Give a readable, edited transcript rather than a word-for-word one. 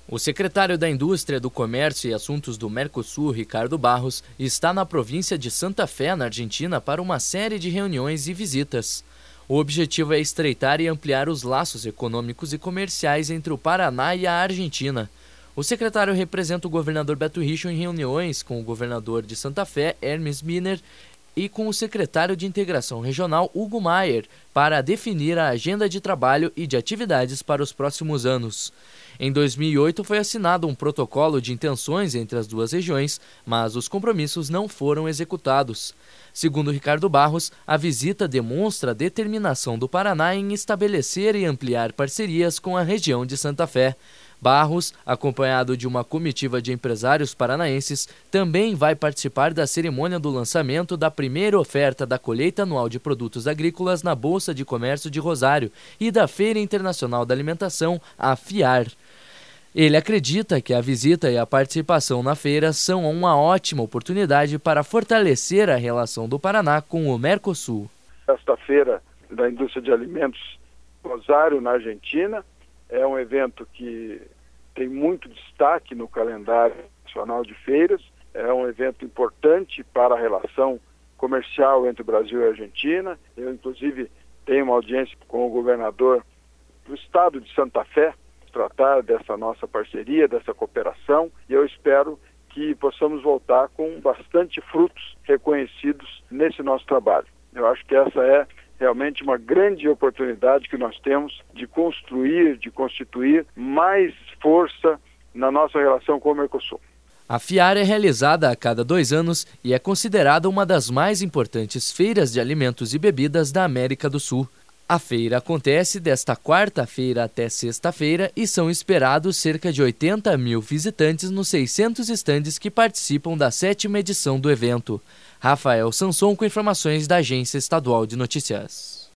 O secretário da Indústria, do Comércio e Assuntos do Mercosul, Ricardo Barros, está na província de Santa Fé, na Argentina, para uma série de reuniões e visitas. O objetivo é estreitar e ampliar os laços econômicos e comerciais entre o Paraná e a Argentina. O secretário representa o governador Beto Richo em reuniões com o governador de Santa Fé, Hermes Miner, e com o secretário de Integração Regional, Hugo Maier, para definir a agenda de trabalho e de atividades para os próximos anos. Em 2008 foi assinado um protocolo de intenções entre as duas regiões, mas os compromissos não foram executados. Segundo Ricardo Barros, a visita demonstra a determinação do Paraná em estabelecer e ampliar parcerias com a região de Santa Fé. Barros, acompanhado de uma comitiva de empresários paranaenses, também vai participar da cerimônia do lançamento da primeira oferta da colheita anual de produtos agrícolas na Bolsa de Comércio de Rosário e da Feira Internacional da Alimentação, a FIAR. Ele acredita que a visita e a participação na feira são uma ótima oportunidade para fortalecer a relação do Paraná com o Mercosul. Esta feira da indústria de alimentos Rosário, na Argentina, é um evento que tem muito destaque no calendário nacional de feiras. É um evento importante para a relação comercial entre o Brasil e a Argentina. Eu, inclusive, tenho uma audiência com o governador do estado de Santa Fé, tratar dessa nossa parceria, dessa cooperação, e eu espero que possamos voltar com bastante frutos reconhecidos nesse nosso trabalho. Eu acho que essa é realmente uma grande oportunidade que nós temos de construir, de constituir mais força na nossa relação com o Mercosul. A FIAR é realizada a cada 2 anos e é considerada uma das mais importantes feiras de alimentos e bebidas da América do Sul. A feira acontece desta quarta-feira até sexta-feira e são esperados cerca de 80 mil visitantes nos 600 estandes que participam da 7ª edição do evento. Rafael Sanson com informações da Agência Estadual de Notícias.